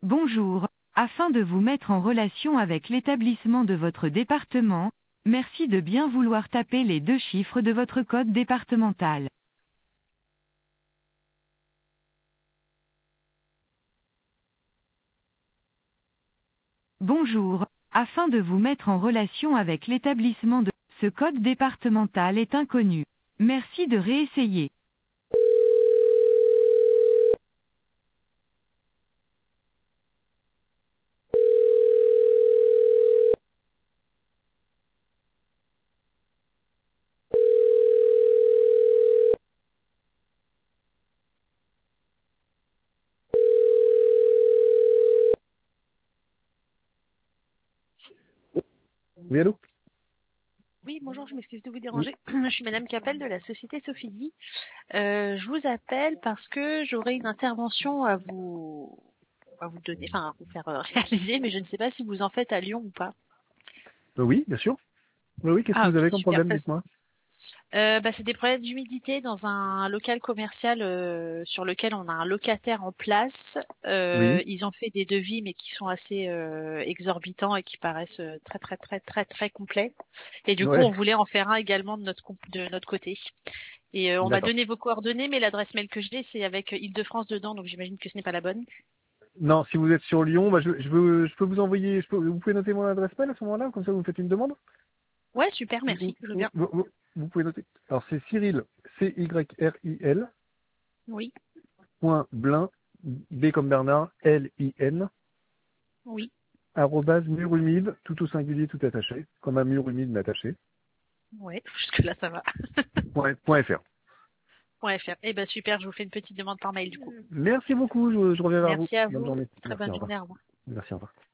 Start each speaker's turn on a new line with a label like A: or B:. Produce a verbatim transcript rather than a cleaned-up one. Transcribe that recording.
A: Bonjour. Afin de vous mettre en relation avec l'établissement de votre département, merci de bien vouloir taper les deux chiffres de votre code départemental. Bonjour. Afin de vous mettre en relation avec l'établissement de... Ce code départemental est inconnu. Merci de réessayer.
B: Oui, allô?
C: Oui, bonjour, je m'excuse de vous
B: Oui.
C: déranger. Je suis Madame Capel de la société Sophie. Euh, je vous appelle parce que j'aurais une intervention à vous, à vous donner, enfin à vous faire euh, réaliser, mais je ne sais pas si vous en faites à Lyon ou pas.
B: Euh, oui, bien sûr. Oui, oui, qu'est-ce que
C: Ah
B: vous
C: ok,
B: avez comme
C: super.
B: problème,
C: Parce-
B: dites-moi?
C: Euh, bah, c'est des problèmes d'humidité dans un local commercial euh, sur lequel on a un locataire en place. Euh,
B: Oui.
C: ils ont fait des devis, mais qui sont assez euh, exorbitants et qui paraissent euh, très très très très très complets. Et du coup,
B: Ouais,
C: on voulait en faire un également de notre com- de notre côté. Et euh, on m'a
B: d'accord.
C: donné vos coordonnées, mais l'adresse mail que j'ai, c'est avec euh, Île-de-France dedans, donc j'imagine que ce n'est pas la bonne.
B: Non, si vous êtes sur Lyon, bah, je, je, veux, je peux vous envoyer, je peux, vous pouvez noter mon adresse mail à ce moment-là, comme ça vous me faites une demande?
C: Ouais, super,
B: Vous,
C: merci, je veux
B: vous,
C: bien.
B: vous- vous pouvez noter. Alors c'est Cyril, C Y R I L,
C: Oui,
B: point Blin, B comme Bernard, L I N,
C: oui,
B: arrobase mur humide, tout au singulier, tout attaché, comme un mur humide mais attaché,
C: ouais, jusque-là ça va.
B: point, point F R.
C: Point .fr. Eh ben super, je vous fais une petite demande par mail du coup.
B: Merci beaucoup, je, je reviens vers vous.
C: Merci à
B: Bonne
C: vous,
B: journée.
C: très
B: Merci,
C: bonne
B: au revoir.
C: journée, au revoir.
B: Merci, au revoir.